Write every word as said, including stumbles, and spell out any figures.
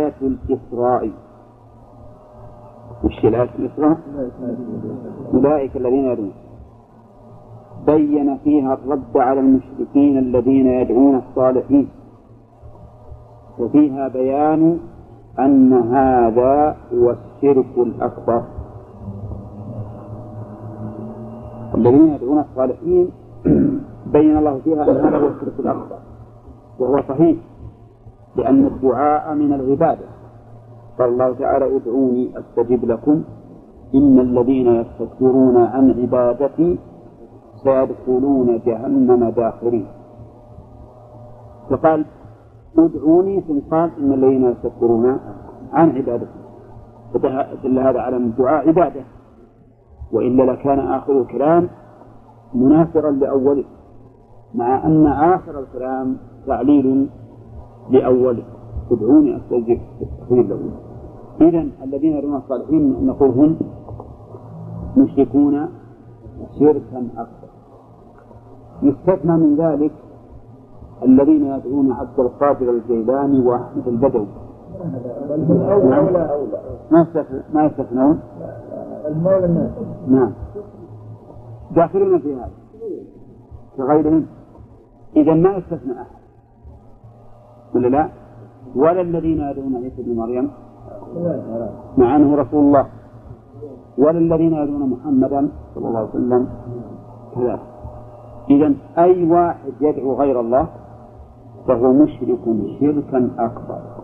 آية الإسراء. وش الآية الإسراء؟ أولئك الذين يدعون، بين فيها الرد على المشركين الذين يدعون الصالحين، وفيها بيان أن هذا هو الشرك الأكبر. الذين يدعون الصالحين بين الله فيها أن هذا هو الشرك الأكبر، وهو صحيح، لأن الدعاء من العبادة. قال الله تعالى: ادعوني أستجب لكم إن الذين يستكبرون عن عبادتي سيدخلون جهنم داخرين. فقال: ادعوني، ثم قال: إن الذين يستكبرون عن عبادتي، فدل هذا على أن الدعاء عبادة، وإلا لكان آخر الكلام منافرا لأوله، مع أن آخر الكلام تعليل لأوله: ادعوني أستجب لكم. إذن الذين يدعون الصالحين نقول هم مشركون شركا أكبر. يستثنى من ذلك الذين يدعون عبد القادر الجيلاني وأحمد البدوي، ما يستثنون المولى الناس، نعم، داخلون في هذا كغيرهم. إذا ما يستثنى أحد، ولا لا؟ ولا الذين يدعون عيسى بن مريم مع أنه رسول الله، ولا الذين يدعون محمدا صلى الله عليه وسلم كذلك. إذن أي واحد يدعو غير الله فهو مشرك شركا أكبر.